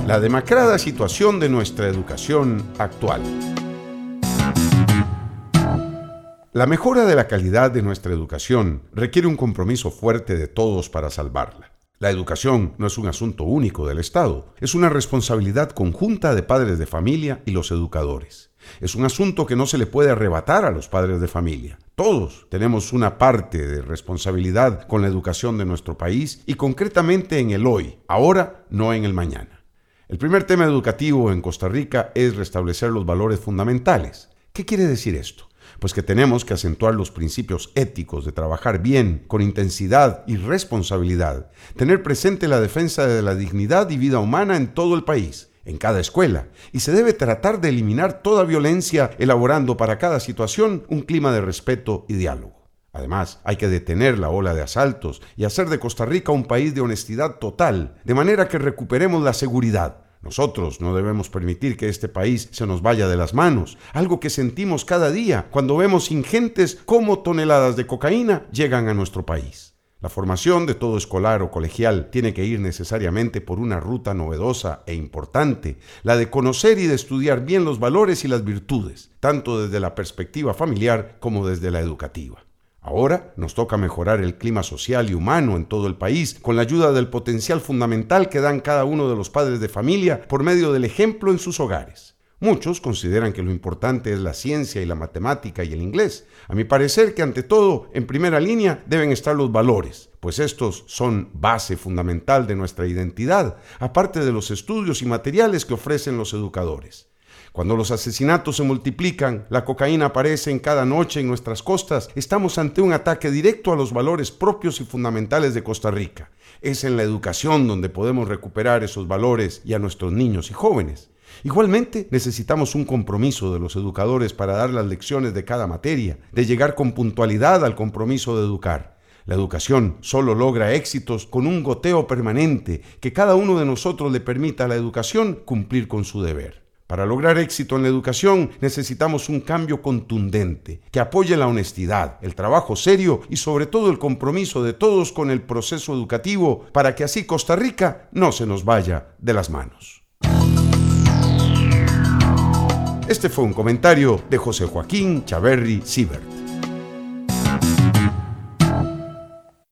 La demacrada situación de nuestra educación actual. La mejora de la calidad de nuestra educación requiere un compromiso fuerte de todos para salvarla. La educación no es un asunto único del Estado, es una responsabilidad conjunta de padres de familia y los educadores. Es un asunto que no se le puede arrebatar a los padres de familia. Todos tenemos una parte de responsabilidad con la educación de nuestro país y concretamente en el hoy, ahora, no en el mañana. El primer tema educativo en Costa Rica es restablecer los valores fundamentales. ¿Qué quiere decir esto? Pues que tenemos que acentuar los principios éticos de trabajar bien, con intensidad y responsabilidad, tener presente la defensa de la dignidad y vida humana en todo el país, en cada escuela, y se debe tratar de eliminar toda violencia, elaborando para cada situación un clima de respeto y diálogo. Además, hay que detener la ola de asaltos y hacer de Costa Rica un país de honestidad total, de manera que recuperemos la seguridad. Nosotros no debemos permitir que este país se nos vaya de las manos, algo que sentimos cada día cuando vemos ingentes cómo toneladas de cocaína llegan a nuestro país. La formación de todo escolar o colegial tiene que ir necesariamente por una ruta novedosa e importante, la de conocer y de estudiar bien los valores y las virtudes, tanto desde la perspectiva familiar como desde la educativa. Ahora nos toca mejorar el clima social y humano en todo el país con la ayuda del potencial fundamental que dan cada uno de los padres de familia por medio del ejemplo en sus hogares. Muchos consideran que lo importante es la ciencia y la matemática y el inglés. A mi parecer que ante todo, en primera línea, deben estar los valores, pues estos son base fundamental de nuestra identidad, aparte de los estudios y materiales que ofrecen los educadores. Cuando los asesinatos se multiplican, la cocaína aparece en cada noche en nuestras costas, estamos ante un ataque directo a los valores propios y fundamentales de Costa Rica. Es en la educación donde podemos recuperar esos valores y a nuestros niños y jóvenes. Igualmente, necesitamos un compromiso de los educadores para dar las lecciones de cada materia, de llegar con puntualidad al compromiso de educar. La educación solo logra éxitos con un goteo permanente que cada uno de nosotros le permita a la educación cumplir con su deber. Para lograr éxito en la educación necesitamos un cambio contundente que apoye la honestidad, el trabajo serio y sobre todo el compromiso de todos con el proceso educativo para que así Costa Rica no se nos vaya de las manos. Este fue un comentario de José Joaquín Chaverri Sibert.